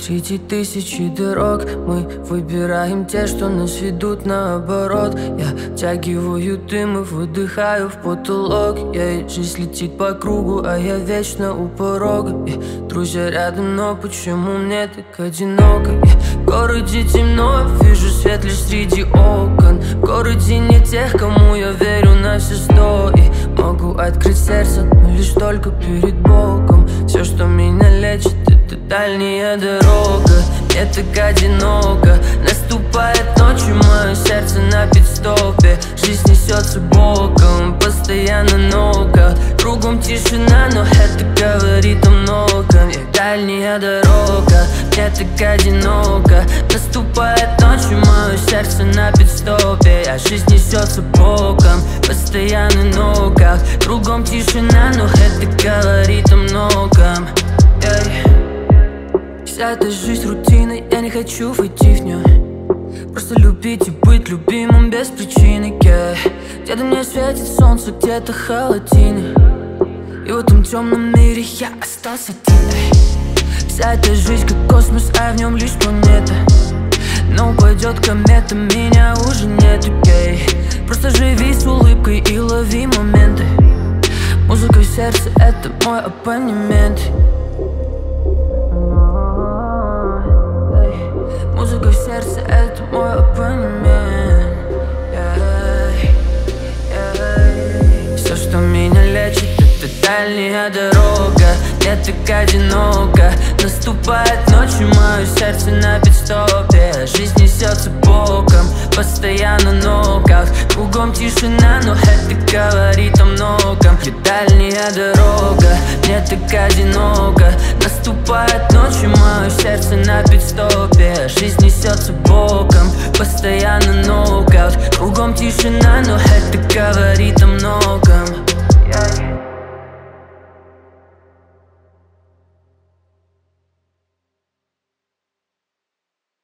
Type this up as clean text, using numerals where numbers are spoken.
Среди тысячи дорог мы выбираем те, что нас ведут наоборот. Я втягиваю дым и выдыхаю в потолок. И жизнь летит по кругу, а я вечно у порога. И друзья рядом, но почему мне так одиноко? В городе темно, вижу свет лишь среди окон. В городе нет тех, кому я верю на все 100. И могу открыть сердце, но лишь только перед Богом. Все, что меня лечит, это дальняя дорога. Мне так одиноко. Наступает ночью, мое сердце на пит-стопе. Жизнь несется боком, постоянно нога. Кругом тишина, но это говорит о многом. Я дальняя дорога, мне так одиноко. Наступает ночью, мое сердце на пит-стопе. А жизнь несется боком, постоянно нога. Кругом тишина, но это говорит о многом. Вся эта жизнь рутиной, я не хочу войти в нее. Просто любить и быть любимым без причины, Где-то мне светит солнце, где-то холодины. И в этом темном мире я остался один. Вся эта жизнь как космос, а в нем лишь планета. Но упадет комета, меня уже нету, Просто живи с улыбкой и лови моменты. Музыка в сердце — это мой абонемент. Музыка в сердце — это мой абонемент. Все, что меня лечит, это дальняя дорога. Мне так одиноко. Наступает ночью, мое сердце на пит-стопе. Жизнь несется боком, постоянно нокаут. Кругом тишина, но это говорит о многом. Где дальняя дорога, мне так одиноко. Наступает ночью, мое сердце на пит-стопе. Жизнь несется боком, постоянно нокаут. Кругом тишина, но это говорит о многом.